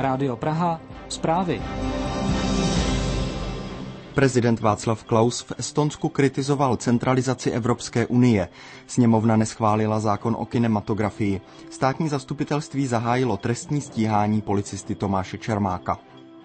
Rádio Praha, zprávy. Prezident Václav Klaus v Estonsku kritizoval centralizaci Evropské unie. Sněmovna neschválila zákon o kinematografii. Státní zastupitelství zahájilo trestní stíhání policisty Tomáše Čermáka.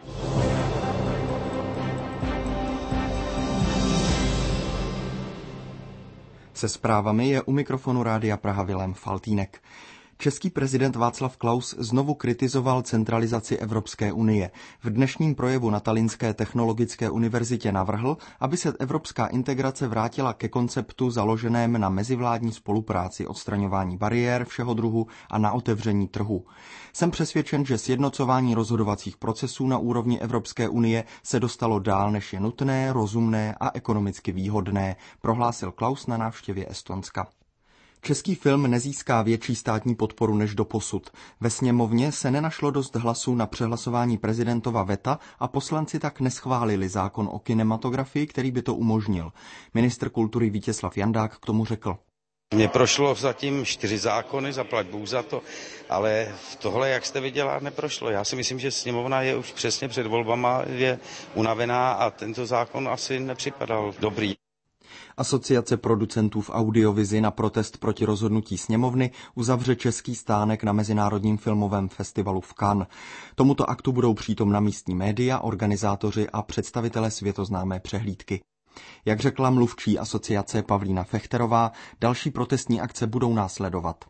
Se zprávami je u mikrofonu Rádia Praha Vilém Faltýnek. Český prezident Václav Klaus znovu kritizoval centralizaci Evropské unie. V dnešním projevu na Tallinnské technologické univerzitě navrhl, aby se evropská integrace vrátila ke konceptu založeném na mezivládní spolupráci, odstraňování bariér všeho druhu a na otevření trhu. Jsem přesvědčen, že sjednocování rozhodovacích procesů na úrovni Evropské unie se dostalo dál, než je nutné, rozumné a ekonomicky výhodné, prohlásil Klaus na návštěvě Estonska. Český film nezíská větší státní podporu než doposud. Ve sněmovně se nenašlo dost hlasů na přehlasování prezidentova veta a poslanci tak neschválili zákon o kinematografii, který by to umožnil. Ministr kultury Vítězslav Jandák k tomu řekl. Mně prošlo zatím 4 zákony, zaplať Bůh za to, ale tohle, jak jste viděla, neprošlo. Já si myslím, že sněmovna je už přesně před volbama, je unavená a tento zákon asi nepřipadal dobrý. Asociace producentů v audiovizi na protest proti rozhodnutí sněmovny uzavře český stánek na Mezinárodním filmovém festivalu v Cannes. Tomuto aktu budou přítomna místní média, organizátoři a představitelé světoznámé přehlídky. Jak řekla mluvčí asociace Pavlína Fechterová, další protestní akce budou následovat.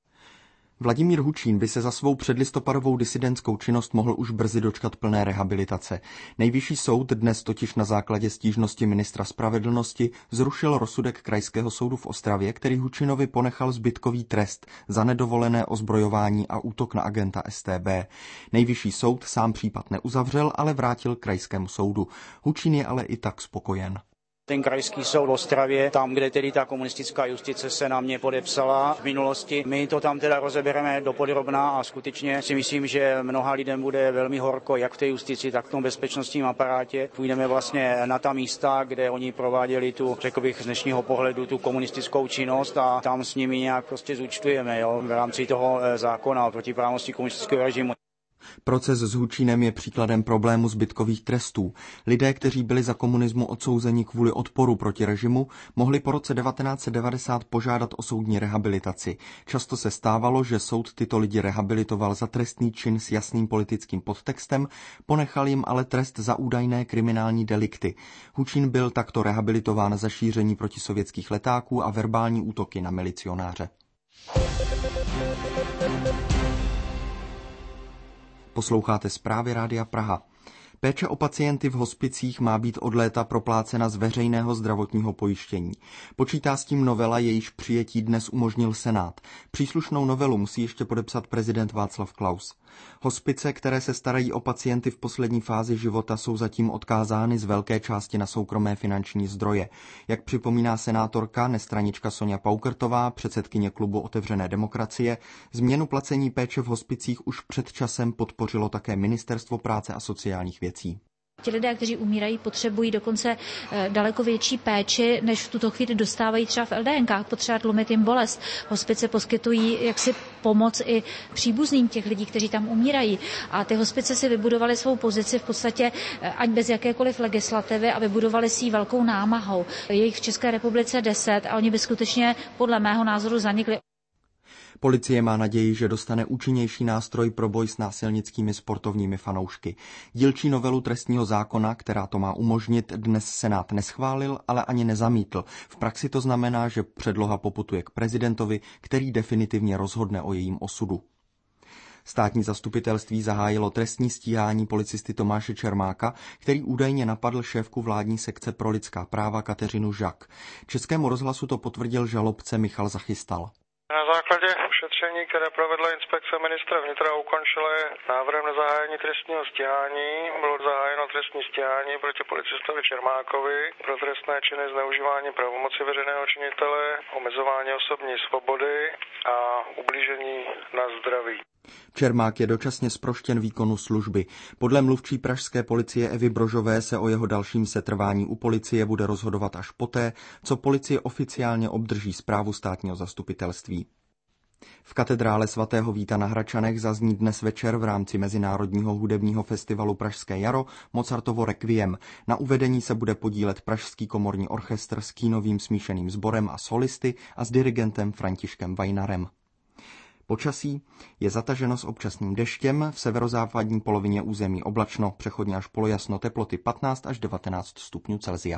Vladimír Hučín by se za svou předlistopadovou disidentskou činnost mohl už brzy dočkat plné rehabilitace. Nejvyšší soud dnes totiž na základě stížnosti ministra spravedlnosti zrušil rozsudek Krajského soudu v Ostravě, který Hučinovi ponechal zbytkový trest za nedovolené ozbrojování a útok na agenta StB. Nejvyšší soud sám případ neuzavřel, ale vrátil Krajskému soudu. Hučín je ale i tak spokojen. Ten krajský soud v Ostravě, tam, kde tedy ta komunistická justice se na mě podepsala v minulosti. My to tam teda rozebereme dopodrobna a skutečně si myslím, že mnoha lidem bude velmi horko, jak v té justici, tak v tom bezpečnostním aparátě. Půjdeme vlastně na ta místa, kde oni prováděli tu, řekl bych z dnešního pohledu, tu komunistickou činnost a tam s nimi nějak prostě zúčtujeme, v rámci toho zákona o protiprávnosti komunistického režimu. Proces s Hučínem je příkladem problému zbytkových trestů. Lidé, kteří byli za komunismu odsouzeni kvůli odporu proti režimu, mohli po roce 1990 požádat o soudní rehabilitaci. Často se stávalo, že soud tyto lidi rehabilitoval za trestný čin s jasným politickým podtextem, ponechal jim ale trest za údajné kriminální delikty. Hučín byl takto rehabilitován za šíření protisovětských letáků a verbální útoky na milicionáře. Posloucháte zprávy Rádia Praha. Péče o pacienty v hospicích má být od léta proplácena z veřejného zdravotního pojištění. Počítá s tím novela, jejíž přijetí dnes umožnil Senát. Příslušnou novelu musí ještě podepsat prezident Václav Klaus. Hospice, které se starají o pacienty v poslední fázi života, jsou zatím odkázány z velké části na soukromé finanční zdroje. Jak připomíná senátorka, nestranička Soňa Paukertová, předsedkyně klubu Otevřené demokracie, změnu placení péče v hospicích už před časem podpořilo také Ministerstvo práce a sociálních věcí. Ti lidé, kteří umírají, potřebují dokonce daleko větší péči, než v tuto chvíli dostávají třeba v LDNkách, potřeba tlumit jim bolest. Hospice poskytují jaksi pomoc i příbuzným těch lidí, kteří tam umírají. A ty hospice si vybudovaly svou pozici v podstatě ať bez jakékoliv legislativy a vybudovali si ji velkou námahou. Je jich v České republice 10 a oni by skutečně podle mého názoru zanikli. Policie má naději, že dostane účinnější nástroj pro boj s násilnickými sportovními fanoušky. Dílčí novelu trestního zákona, která to má umožnit, dnes Senát neschválil, ale ani nezamítl. V praxi to znamená, že předloha poputuje k prezidentovi, který definitivně rozhodne o jejím osudu. Státní zastupitelství zahájilo trestní stíhání policisty Tomáše Čermáka, který údajně napadl šéfku vládní sekce pro lidská práva Kateřinu Žak. Českému rozhlasu to potvrdil žalobce Michal Zachistal. Na základě šetření, které provedla inspekce ministra vnitra, ukončila návrhem na zahájení trestního stíhání. Bylo zahájeno trestní stíhání proti policistovi Čermákovi pro trestné činy zneužívání pravomoci veřejného činitele, omezování osobní svobody a ublížení na zdraví. Čermák je dočasně zproštěn výkonu služby. Podle mluvčí pražské policie Evy Brožové se o jeho dalším setrvání u policie bude rozhodovat až poté, co policie oficiálně obdrží zprávu státního zastupitelství. V katedrále svatého Víta na Hradčanech zazní dnes večer v rámci Mezinárodního hudebního festivalu Pražské jaro Mozartovo Requiem. Na uvedení se bude podílet Pražský komorní orchestr s Kínovým smíšeným sborem a solisty a s dirigentem Františkem Vajnarem. Počasí je zataženo s občasným deštěm, v severozápadní polovině území oblačno, přechodně až polojasno, teploty 15 až 19 stupňů Celsia.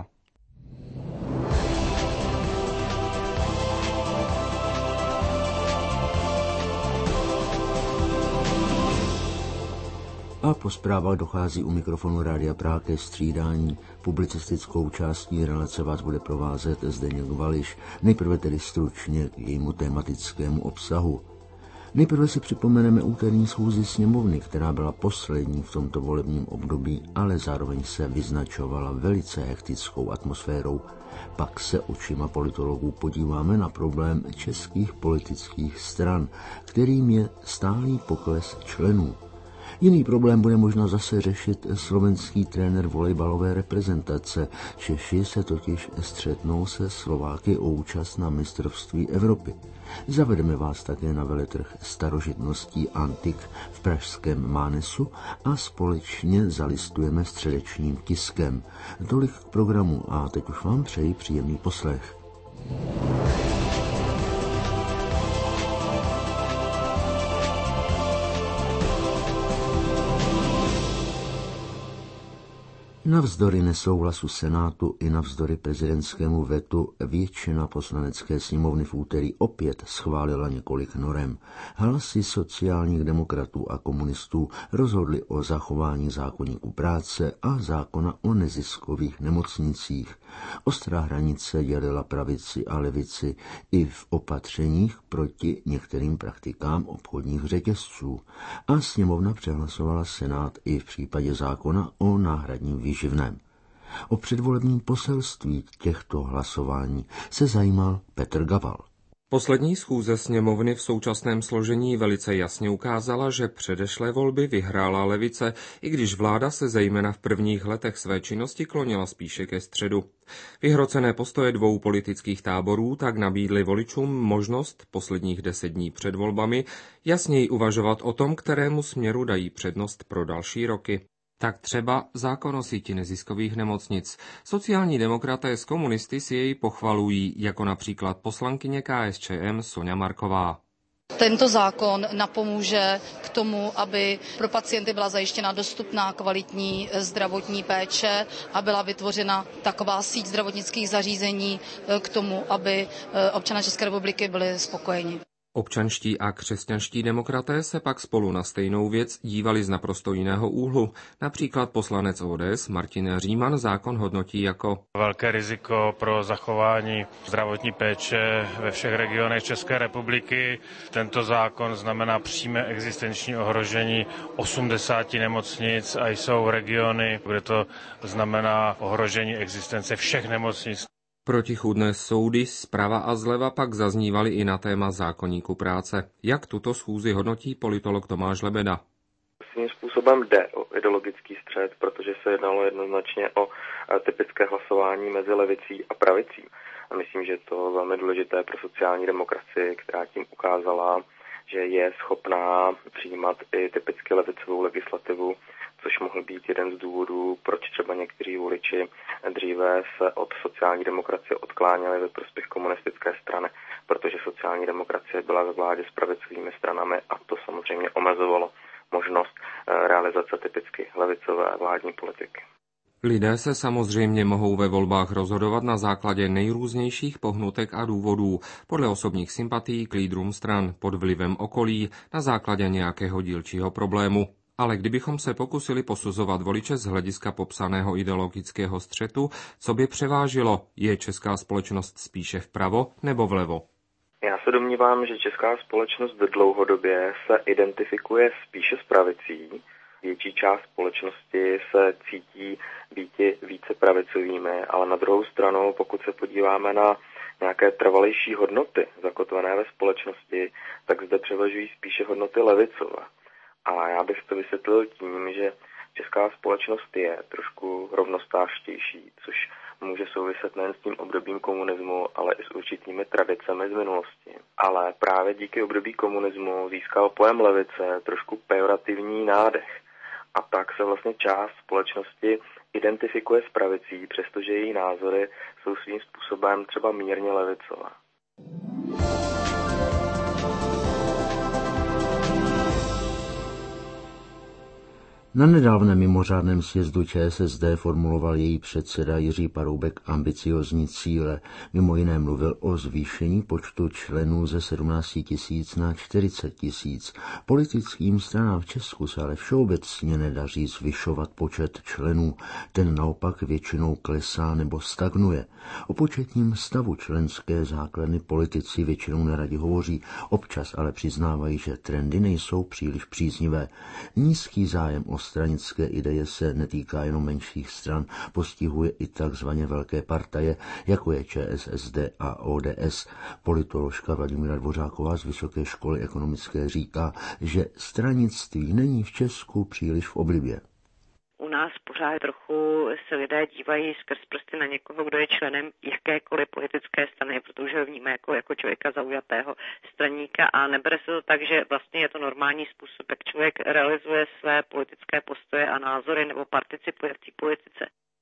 A po zprávách dochází u mikrofonu Rádia Praha ke střídání. Publicistickou částí relace vás bude provázet Zdeněk Vališ. Nejprve tedy stručně k jejímu tematickému obsahu. Nejprve si připomeneme úterní schůzi sněmovny, která byla poslední v tomto volebním období, ale zároveň se vyznačovala velice hektickou atmosférou. Pak se očima politologů podíváme na problém českých politických stran, kterým je stálý pokles členů. Jiný problém bude možná zase řešit slovenský trenér volejbalové reprezentace. Češi se totiž střetnou se Slováky o účast na mistrovství Evropy. Zavedeme vás také na veletrh starožitností Antik v pražském Mánesu a společně zalistujeme středečním tiskem. Tolik k programu a teď už vám přeji příjemný poslech. Navzdory nesouhlasu Senátu i navzdory prezidentskému vetu většina poslanecké sněmovny v úterý opět schválila několik norem. Hlasy sociálních demokratů a komunistů rozhodly o zachování zákoníku práce a zákona o neziskových nemocnicích. Ostrá hranice dělila pravici a levici i v opatřeních proti některým praktikám obchodních řetězců. A sněmovna přehlasovala Senát i v případě zákona o náhradním výživném. O předvolebním poselství těchto hlasování se zajímal Petr Gaval. Poslední schůze sněmovny v současném složení velice jasně ukázala, že předešlé volby vyhrála levice, i když vláda se zejména v prvních letech své činnosti klonila spíše ke středu. Vyhrocené postoje dvou politických táborů tak nabídly voličům možnost posledních 10 dní před volbami jasněji uvažovat o tom, kterému směru dají přednost pro další roky. Tak třeba zákon o síti neziskových nemocnic. Sociální demokraté s komunisty si jej pochvalují, jako například poslankyně KSČM Soňa Marková. Tento zákon napomůže k tomu, aby pro pacienty byla zajištěna dostupná kvalitní zdravotní péče a byla vytvořena taková síť zdravotnických zařízení k tomu, aby občané České republiky byli spokojeni. Občanští a křesťanští demokraté se pak spolu na stejnou věc dívali z naprosto jiného úhlu. Například poslanec ODS Martin Říman zákon hodnotí jako velké riziko pro zachování zdravotní péče ve všech regionech České republiky. Tento zákon znamená přímé existenční ohrožení 80 nemocnic a jsou regiony, kde to znamená ohrožení existence všech nemocnic. Protichůdné soudy zprava a zleva pak zaznívaly i na téma zákoníku práce. Jak tuto schůzi hodnotí politolog Tomáš Lebeda? Svým způsobem jde o ideologický střet, protože se jednalo jednoznačně o typické hlasování mezi levicí a pravicí. A myslím, že to je velmi důležité pro sociální demokracii, která tím ukázala, že je schopná přijímat i typicky levicovou legislativu, což mohl být jeden z důvodů, proč třeba někteří voliči dříve se od sociální demokracie odkláněli ve prospěch komunistické strany, protože sociální demokracie byla ve vládě s pravicovými stranami a to samozřejmě omezovalo možnost realizace typicky levicové vládní politiky. Lidé se samozřejmě mohou ve volbách rozhodovat na základě nejrůznějších pohnutek a důvodů, podle osobních sympatií k lídrům stran, pod vlivem okolí, na základě nějakého dílčího problému. Ale kdybychom se pokusili posuzovat voliče z hlediska popsaného ideologického střetu, co by převážilo? Je česká společnost spíše vpravo nebo vlevo? Já se domnívám, že česká společnost dlouhodobě se identifikuje spíše s pravicí. Větší část společnosti se cítí býti více pravicovými, ale na druhou stranu, pokud se podíváme na nějaké trvalejší hodnoty zakotvené ve společnosti, tak zde převažují spíše hodnoty levicové. A já bych to vysvětlil tím, že česká společnost je trošku rovnostářštější, což může souviset nejen s tím obdobím komunismu, ale i s určitými tradicemi z minulosti. Ale právě díky období komunismu získal pojem levice trošku pejorativní nádech. A tak se vlastně část společnosti identifikuje s pravicí, přestože její názory jsou svým způsobem třeba mírně levicové. Na nedávném mimořádném sjezdu ČSSD formuloval její předseda Jiří Paroubek ambiciózní cíle. Mimo jiné mluvil o zvýšení počtu členů ze 17 000 na 40 000. Politickým stranám v Česku se ale všeobecně nedaří zvyšovat počet členů. Ten naopak většinou klesá nebo stagnuje. O početním stavu členské základny politici většinou neradi hovoří, občas ale přiznávají, že trendy nejsou příliš příznivé. Nízký zájem o stranické ideje se netýká jenom menších stran, postihuje i takzvaně velké partaje, jako je ČSSD a ODS. Politoložka Vladimíra Dvořáková z Vysoké školy ekonomické říká, že stranictví není v Česku příliš v oblibě. U nás pořád trochu se lidé dívají skrz prsty na někoho, kdo je členem jakékoliv politické strany, protože ho vnímá jako člověka zaujatého straníka a nebere se to tak, že vlastně je to normální způsob, jak člověk realizuje své politické postoje a názory nebo participuje v té politice.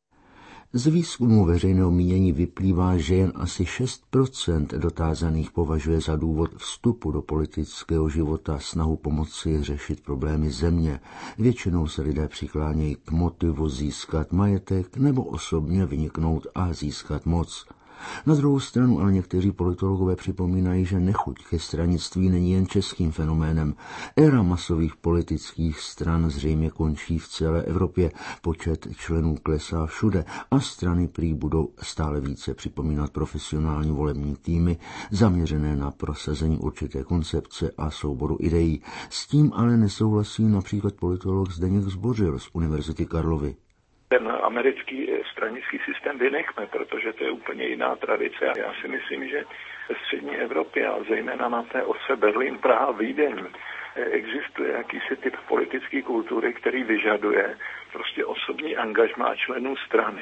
Z výzkumu veřejného mínění vyplývá, že jen asi 6% dotázaných považuje za důvod vstupu do politického života snahu pomoci řešit problémy země. Většinou se lidé přiklánějí k motivu získat majetek nebo osobně vyniknout a získat moc. Na druhou stranu ale někteří politologové připomínají, že nechuť ke stranictví není jen českým fenoménem. Éra masových politických stran zřejmě končí v celé Evropě. Počet členů klesá všude a strany prý budou stále více připomínat profesionální volební týmy zaměřené na prosazení určité koncepce a souboru ideí. S tím ale nesouhlasí například politolog Zdeněk Zbořil z Univerzity Karlovy. Ten americký stranický systém vynechme, protože to je úplně jiná tradice. Já si myslím, že ve střední Evropě a zejména na té ose Berlín, Praha, Vídeň existuje jakýsi typ politické kultury, který vyžaduje prostě osobní angažmá členů strany.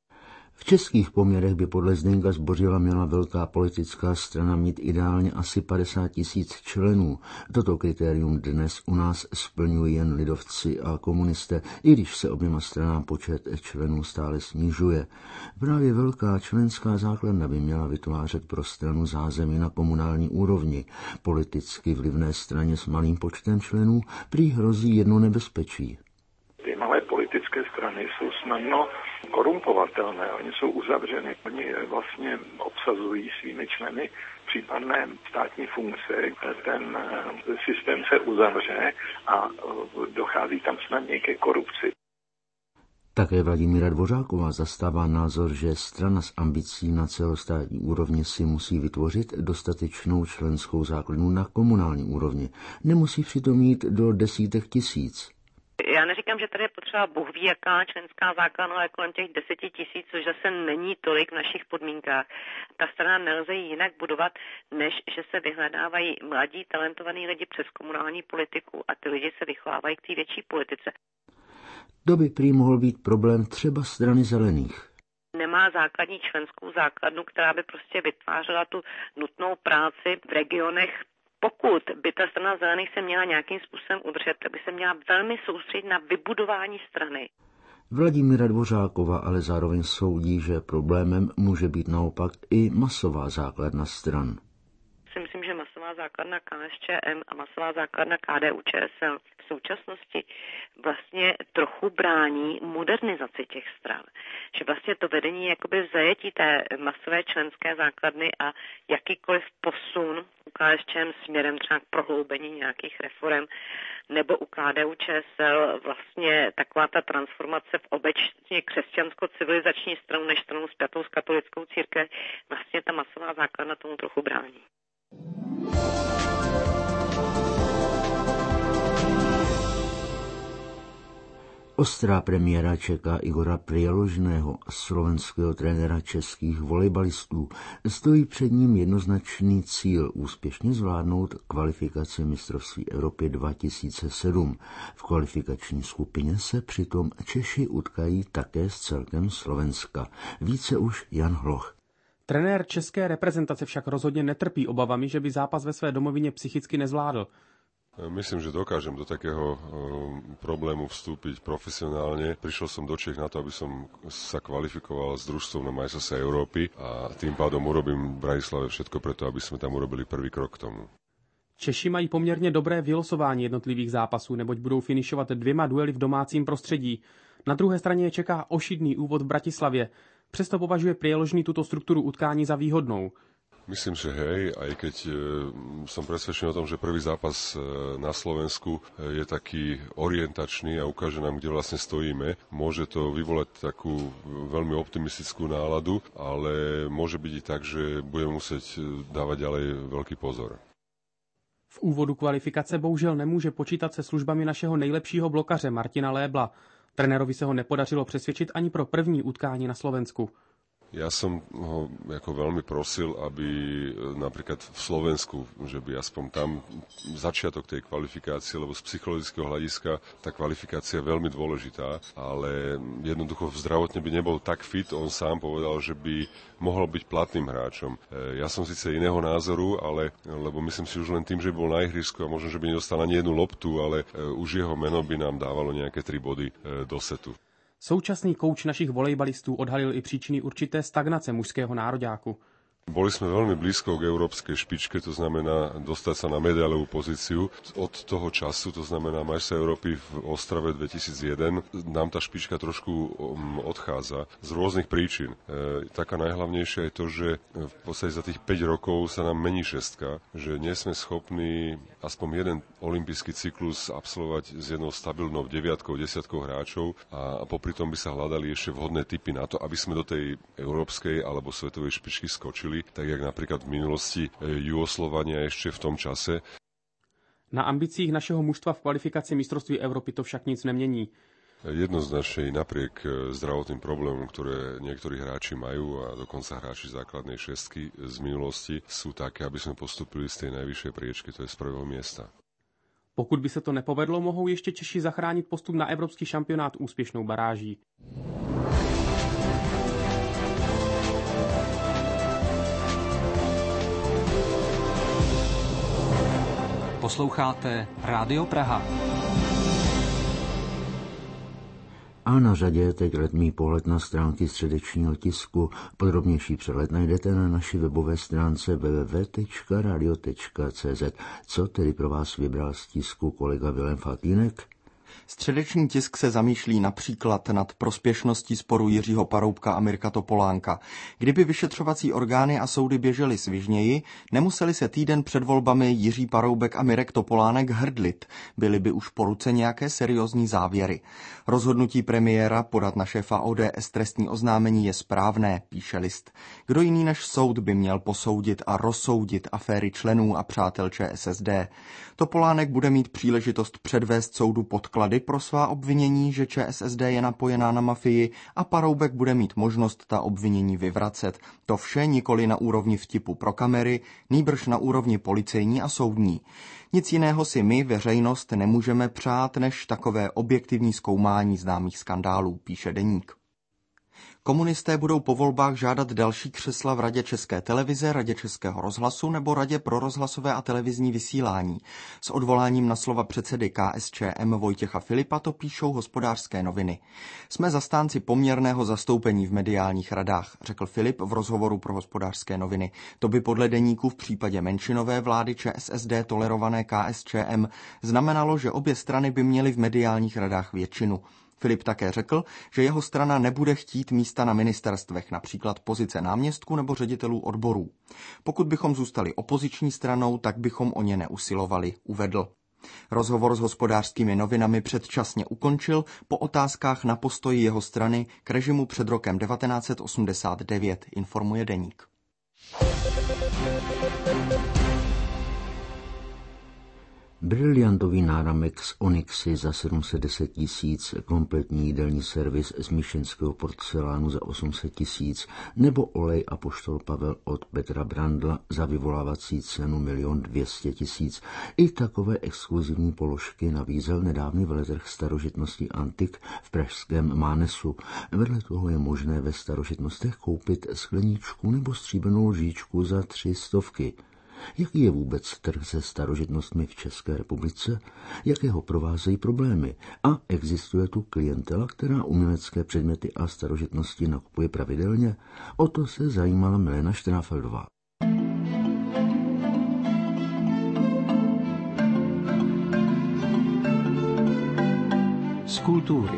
V českých poměrech by podle Zdeňka Zbořila měla velká politická strana mít ideálně asi 50 000 členů. Toto kritérium dnes u nás splňují jen lidovci a komunisté, i když se oběma stranám počet členů stále snižuje. Právě velká členská základna by měla vytvářet pro stranu zázemí na komunální úrovni. Politicky vlivné straně s malým počtem členů prý hrozí jedno nebezpečí. Ty malé politické strany jsou snadno korumpovatelné, oni jsou uzavřeny, oni vlastně obsazují svými členy případné státní funkce, ten systém se uzavře a dochází tam snadně ke korupci. Také Vladimíra Dvořáková zastává názor, že strana s ambicí na celostátní úrovni si musí vytvořit dostatečnou členskou základnu na komunální úrovni. Nemusí přitom jít do desítek tisíc. Já neříkám, že tady je potřeba Bůh ví jaká členská základna, ale kolem těch 10 000, což zase není tolik v našich podmínkách. Ta strana nelze jinak budovat, než že se vyhledávají mladí, talentovaní lidi přes komunální politiku a ty lidi se vychovávají k té větší politice. To by prý mohl být problém třeba strany zelených. Nemá základní členskou základnu, která by prostě vytvářela tu nutnou práci v regionech. Pokud by ta strana zelených se měla nějakým způsobem udržet, tak by se měla velmi soustředit na vybudování strany. Vladimíra Dvořáková ale zároveň soudí, že problémem může být naopak i masová základna stran. Myslím, že masová základna KSČM a masová základna KDU-ČSL v současnosti vlastně trochu brání modernizaci těch stran. Že vlastně to vedení jakoby v zajetí té masové členské základny a jakýkoliv posun u KSČM směrem třeba k prohloubení nějakých reform nebo u KDU-ČSL vlastně taková ta transformace v obecně křesťansko-civilizační stranu než stranu spjatou s katolickou církví, vlastně ta masová základna tomu trochu brání. Ostrá premiéra čeká Igora Prieložného, slovenského trenéra českých volejbalistů. Stojí před ním jednoznačný cíl úspěšně zvládnout kvalifikaci mistrovství Evropy 2007. V kvalifikační skupině se přitom Češi utkají také s celkem Slovenska. Více už Jan Hloch. Trenér české reprezentace však rozhodně netrpí obavami, že by zápas ve své domovině psychicky nezvládl. Myslím, že dokážem do takého problému vstúpiť profesionálne. Prišiel som do Čech na to, aby som sa kvalifikoval s družstvom na majstrovstvá Európy a tým pádom urobím v Bratislave všetko preto, aby sme tam urobili prvý krok k tomu. Češi mají poměrně dobré vylosování jednotlivých zápasů, neboť budou finišovat 2 duely v domácím prostředí. Na druhé straně je čeká ošidný úvod v Bratislavě. Přesto považuje Prieložný tuto strukturu utkání za výhodnou. Myslím, že hej, aj keď som presvedčený o tom, že prvý zápas na Slovensku je taký orientačný a ukáže nám, kde vlastne stojíme. Môže to vyvolať takú veľmi optimistickú náladu, ale môže byť i tak, že budeme musieť dávať ďalej veľký pozor. V úvodu kvalifikace bohužel nemůže počítat se službami našeho nejlepšího blokaře Martina Lébla. Trenérovi se ho nepodařilo přesvědčit ani pro první utkání na Slovensku. Ja som ho ako veľmi prosil, aby napríklad v Slovensku, že by aspoň tam začiatok tej kvalifikácie, lebo z psychologického hľadiska tá kvalifikácia je veľmi dôležitá, ale jednoducho zdravotne by nebol tak fit, on sám povedal, že by mohol byť platným hráčom. Ja som síce iného názoru, ale lebo myslím si už len tým, že by bol na ihrisku a možno, že by nedostal ani jednu loptu, ale už jeho meno by nám dávalo nejaké 3 body do setu. Současný kouč našich volejbalistů odhalil i příčiny určité stagnace mužského nároďáku. Boli sme veľmi blízko k európskej špičke, to znamená dostať sa na medailovú pozíciu. Od toho času, to znamená majstrovstvá Európy v Ostrave 2001, nám tá špička trošku odchádza z rôznych príčin. Taká najhlavnejšia je to, že v podstate za tých 5 rokov sa nám mení šestka, že nie sme schopní aspoň jeden olympijský cyklus absolvovať s jednou stabilnou 9-10 hráčov a popri tom by sa hľadali ešte vhodné typy na to, aby sme do tej európskej alebo svetovej špičky skočili, tak jak napríklad v minulosti Jugoslovania ešte v tom čase. Na ambicích našeho mužstva v kvalifikaci mistrovství Európy to však nic nemění. Jednoznačne napriek zdravotným problémom, ktoré niektorí hráči majú a dokonca hráči základnej šestky z minulosti sú také, aby sme postupili z tej najvyššej priečky, to je z prvého miesta. Pokud by se to nepovedlo, mohou ještě Češi zachránit postup na evropský šampionát úspěšnou baráží. Posloucháte Rádio Praha. A na řadě teď letmý pohled na stránky středečního tisku. Podrobnější přehled najdete na naší webové stránce www.radio.cz. Co tedy pro vás vybral z tisku kolega Vilém Faltýnek? Středeční tisk se zamýšlí například nad prospěšností sporu Jiřího Paroubka a Mirka Topolánka. Kdyby vyšetřovací orgány a soudy běžely svižněji, nemuseli se týden před volbami Jiří Paroubek a Mirek Topolánek hrdlit. Byly by už po ruce nějaké seriózní závěry. Rozhodnutí premiéra podat na šéfa ODS trestní oznámení je správné, píše List. Kdo jiný než soud by měl posoudit a rozsoudit aféry členů a přátel ČSSD. Topolánek bude mít příležitost předvést soudu podklady pro svá obvinění, že ČSSD je napojená na mafii, a Paroubek bude mít možnost ta obvinění vyvracet. To vše nikoli na úrovni vtipu pro kamery, nýbrž na úrovni policejní a soudní. Nic jiného si my, veřejnost, nemůžeme přát, než takové objektivní zkoumání známých skandálů, píše Deník. Komunisté budou po volbách žádat další křesla v Radě České televize, Radě Českého rozhlasu nebo Radě pro rozhlasové a televizní vysílání. S odvoláním na slova předsedy KSČM Vojtěcha Filipa to píšou Hospodářské noviny. Jsme zastánci poměrného zastoupení v mediálních radách, řekl Filip v rozhovoru pro Hospodářské noviny. To by podle Deníku v případě menšinové vlády ČSSD tolerované KSČM znamenalo, že obě strany by měly v mediálních radách většinu. Filip také řekl, že jeho strana nebude chtít místa na ministerstvech, například pozice náměstků nebo ředitelů odborů. Pokud bychom zůstali opoziční stranou, tak bychom o ně neusilovali, uvedl. Rozhovor s Hospodářskými novinami předčasně ukončil po otázkách na postoji jeho strany k režimu před rokem 1989, informuje Deník. Briliantový náramek z onyxy za 710 000, kompletní jídelní servis z myšlenského porcelánu za 800 000 nebo olej apoštol Pavel od Petra Brandla za vyvolávací cenu 1 200 000. I takové exkluzivní položky nabízel nedávný veletrh starožitností Antik v pražském Mánesu. Vedle toho je možné ve starožitnostech koupit skleničku nebo stříbrnou lžičku za 300. Jaký je vůbec trh se starožitnostmi v České republice? Jaké ho provázejí problémy? A existuje tu klientela, která umělecké předměty a starožitnosti nakupuje pravidelně? O to se zajímala Milena Štenáfeldová. Z kultury.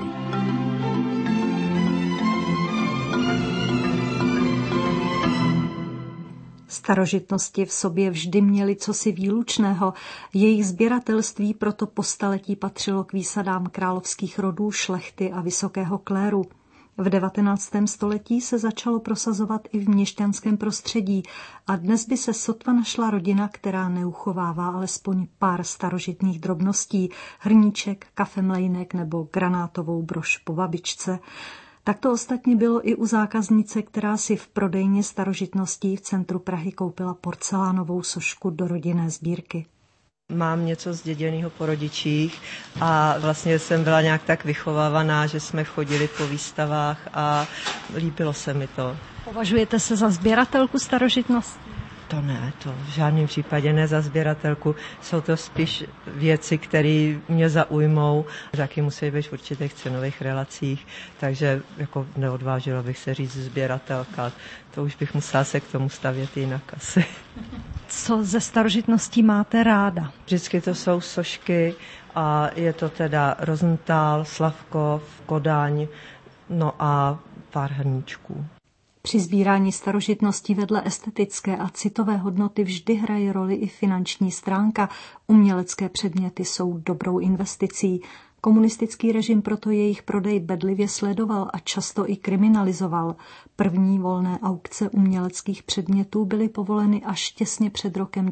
Starožitnosti v sobě vždy měly cosi výlučného, jejich sběratelství proto po staletí patřilo k výsadám královských rodů, šlechty a vysokého kléru. V 19. století se začalo prosazovat i v měšťanském prostředí a dnes by se sotva našla rodina, která neuchovává alespoň pár starožitných drobností, hrníček, kafemlejnek nebo granátovou brož po babičce. Tak to ostatně bylo i u zákaznice, která si v prodejně starožitností v centru Prahy koupila porcelánovou sošku do rodinné sbírky. Mám něco zděděného po rodičích a vlastně jsem byla nějak tak vychovávaná, že jsme chodili po výstavách a líbilo se mi to. Považujete se za sběratelku starožitností? To ne, to v žádném případě ne za sběratelku. Jsou to spíš věci, které mě zaujmou, taky musí být v určitých cenových relacích, takže jako neodvážila bych se říct sběratelka. To už bych musela se k tomu stavět jinak asi. Co ze starožitností máte ráda? Vždycky to jsou sošky a je to teda Rosenthal, Slavkov, Kodaň, no a pár hrníčků. Při sbírání starožitností vedle estetické a citové hodnoty vždy hraje roli i finanční stránka. Umělecké předměty jsou dobrou investicí. Komunistický režim proto jejich prodej bedlivě sledoval a často i kriminalizoval. První volné aukce uměleckých předmětů byly povoleny až těsně před rokem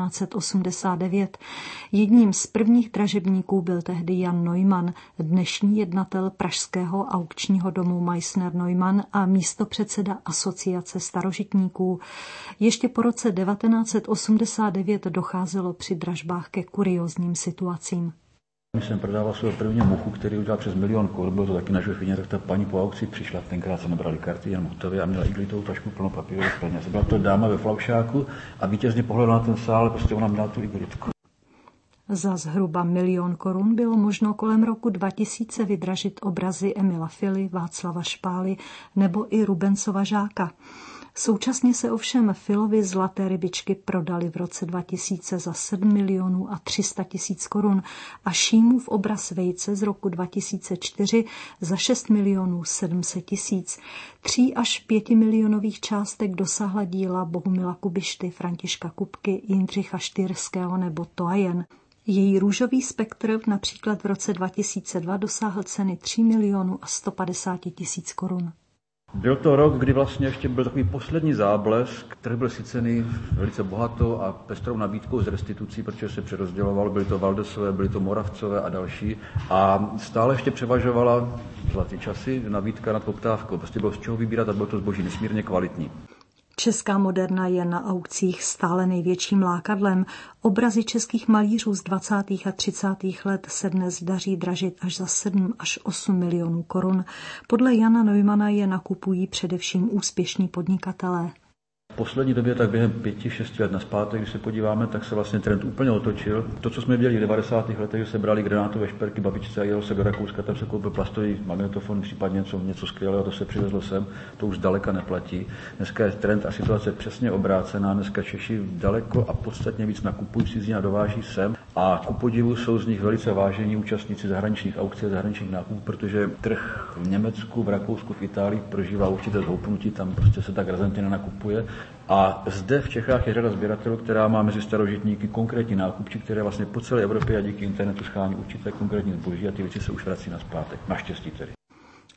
1989. Jedním z prvních dražebníků byl tehdy Jan Neumann, dnešní jednatel pražského aukčního domu Meissner Neumann a místopředseda Asociace starožitníků. Ještě po roce 1989 docházelo při dražbách ke kuriózním situacím. Když jsem prodával svého prvního muchu, který udělal přes 1 000 000 korun, bylo to taky na Žofině, tak ta paní po aukci přišla, tenkrát se nebrali karty, jen hotově a měla igelitovou tašku plnou papírových peněz. Byla to dáma ve flaušáku a vítězně pohledala na ten sál, prostě ona měla tu igelitku. Za zhruba 1 000 000 korun bylo možno kolem roku 2000 vydražit obrazy Emila Fily, Václava Špály nebo i Rubensova Žáka. Současně se ovšem Filovy zlaté rybičky prodaly v roce 2000 za 7 300 000 korun a Šímův obraz Vejce z roku 2004 za 6 700 000. 3 až 5 milionových částek dosáhla díla Bohumila Kubišty, Františka Kupky, Jindřicha Štýrského nebo Toajen. Její růžový spektr například v roce 2002 dosáhl ceny 3 150 000 korun. Byl to rok, kdy vlastně ještě byl takový poslední záblesk, který byl sycený velice bohatou a pestrou nabídkou z restitucí, protože se přerozdělovalo, byly to Valdesové, byly to Moravcové a další. A stále ještě převažovala zlatý časy nabídka nad poptávkou. Prostě bylo z čeho vybírat a bylo to zboží nesmírně kvalitní. Česká moderna je na aukcích stále největším lákadlem. Obrazy českých malířů z 20. a 30. let se dnes daří dražit až za 7 až 8 milionů korun. Podle Jana Neumanna je nakupují především úspěšní podnikatelé. V poslední době, tak během 5-6 let nazpátek, když se podíváme, tak se vlastně trend úplně otočil. To, co jsme viděli v 90. letech, že se brali granátové šperky babičce a jelo se do Rakouska, tam se koupil plastový magnetofon, případně něco skvělého, to se přivezlo sem, to už zdaleka neplatí. Dneska je trend a situace přesně obrácená. Dneska Češi daleko a podstatně víc nakupují cizí a dováží sem a ku podivu jsou z nich velice vážení účastníci zahraničních aukcí a zahraničních nákupů, protože trh v Německu, v Rakousku, v Itálii prožívá určité zhoupnutí, tam prostě se tak razantně nenakupuje. A zde v Čechách je řada sběratelů, která má mezi starožitníky konkrétní nákupčí, které vlastně po celé Evropě a díky internetu schání určité konkrétní zboží a ty věci se už vrací nazpátek. Naštěstí tedy.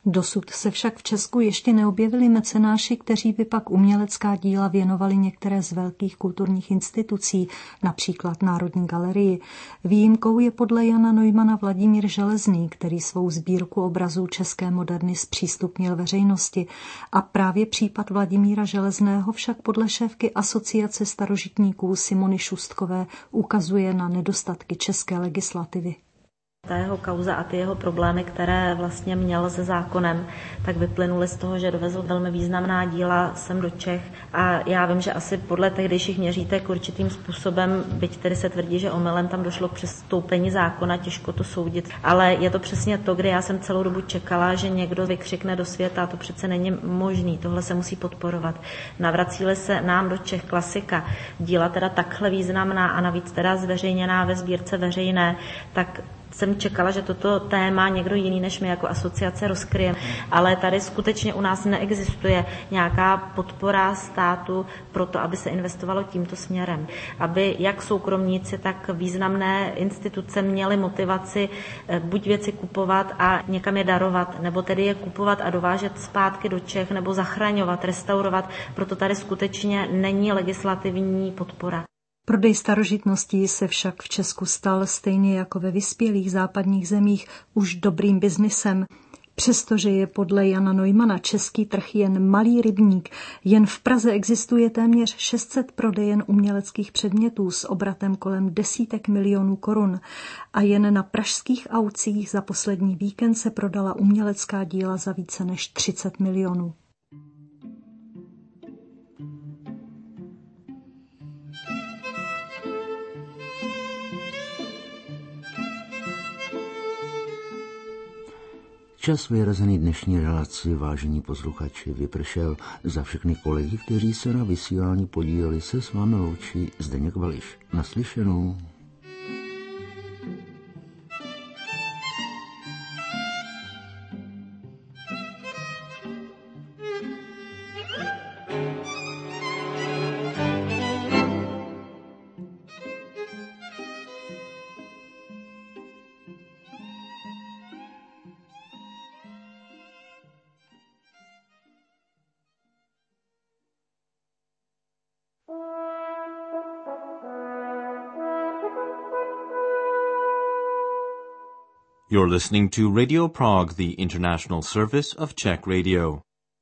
Dosud se však v Česku ještě neobjevili mecenáši, kteří by pak umělecká díla věnovali některé z velkých kulturních institucí, například Národní galerii. Výjimkou je podle Jana Neumana Vladimír Železný, který svou sbírku obrazů české moderny zpřístupnil veřejnosti. A právě případ Vladimíra Železného však podle šéfky Asociace starožitníků Simony Šustkové ukazuje na nedostatky české legislativy. Ta jeho kauza a ty jeho problémy, které vlastně měl se zákonem, tak vyplynuly z toho, že dovezl velmi významná díla sem do Čech. A já vím, že asi podle tehdejších měřítek určitým způsobem, byť tedy se tvrdí, že omylem tam došlo k přestoupení zákona, těžko to soudit. Ale je to přesně to, kdy já jsem celou dobu čekala, že někdo vykřikne do světa, a to přece není možný, tohle se musí podporovat. Navrací-li se nám do Čech klasika, díla teda takhle významná a navíc teda zveřejněná ve sbírce veřejné, tak jsem čekala, že toto téma někdo jiný než my jako asociace rozkryje, ale tady skutečně u nás neexistuje nějaká podpora státu pro to, aby se investovalo tímto směrem. Aby jak soukromníci, tak významné instituce měly motivaci buď věci kupovat a někam je darovat, nebo tedy je kupovat a dovážet zpátky do Čech, nebo zachraňovat, restaurovat, proto tady skutečně není legislativní podpora. Prodej starožitností se však v Česku stal stejně jako ve vyspělých západních zemích už dobrým biznisem. Přestože je podle Jana Neumana český trh jen malý rybník, jen v Praze existuje téměř 600 prodejen uměleckých předmětů s obratem kolem desítek milionů korun a jen na pražských aukcích za poslední víkend se prodala umělecká díla za více než 30 milionů. Čas vyhrazený dnešní relaci, vážení posluchači, vypršel. Za všechny kolegy, kteří se na vysílání podíleli, se s vámi loučí Zdeněk Vališ. Naslyšenou. You're listening to Radio Prague, the international service of Czech Radio.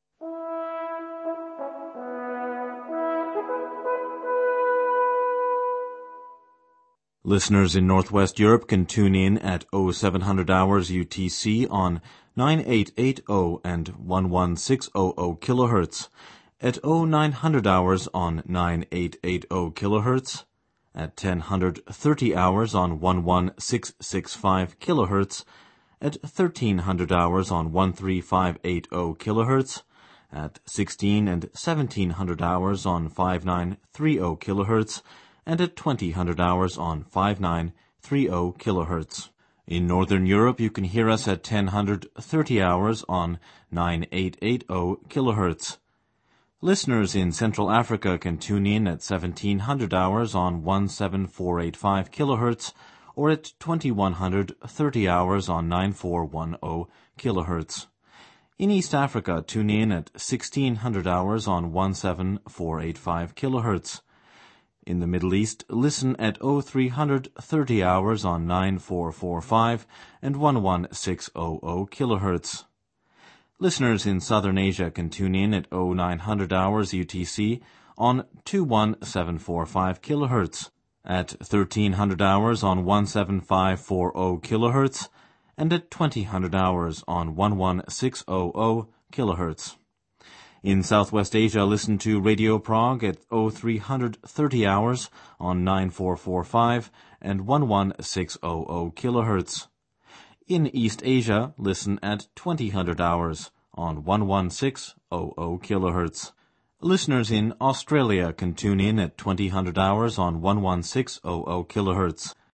Listeners in Northwest Europe can tune in at 0700 hours UTC on 9880 and 11600 kilohertz, at 0900 hours on 9880 kilohertz, at 1030 hours on 11665 kilohertz, at 1300 hours on 13580 kilohertz, at 16 and 1700 hours on 5930 kilohertz, and at 2000 hours on 5930 kilohertz. In Northern Europe, you can hear us at 1030 hours on 9880 kilohertz. Listeners in Central Africa can tune in at 1700 hours on 17485 kilohertz or at 2130 hours on 9410 kilohertz. In East Africa, tune in at 1600 hours on 17485 kilohertz. In the Middle East, listen at 0330 hours on 9445 and 11600 kilohertz. Listeners in Southern Asia can tune in at 0900 hours UTC on 21745 kilohertz, at 1300 hours on 17540 kilohertz, and at 2000 hours on 11600 kilohertz. In Southwest Asia, listen to Radio Prague at 0330 hours on 9445 and 11600 kilohertz. In East Asia, listen at 2000 hours on 11600 kilohertz. Listeners in Australia can tune in at 2000 hours on 11600 kilohertz.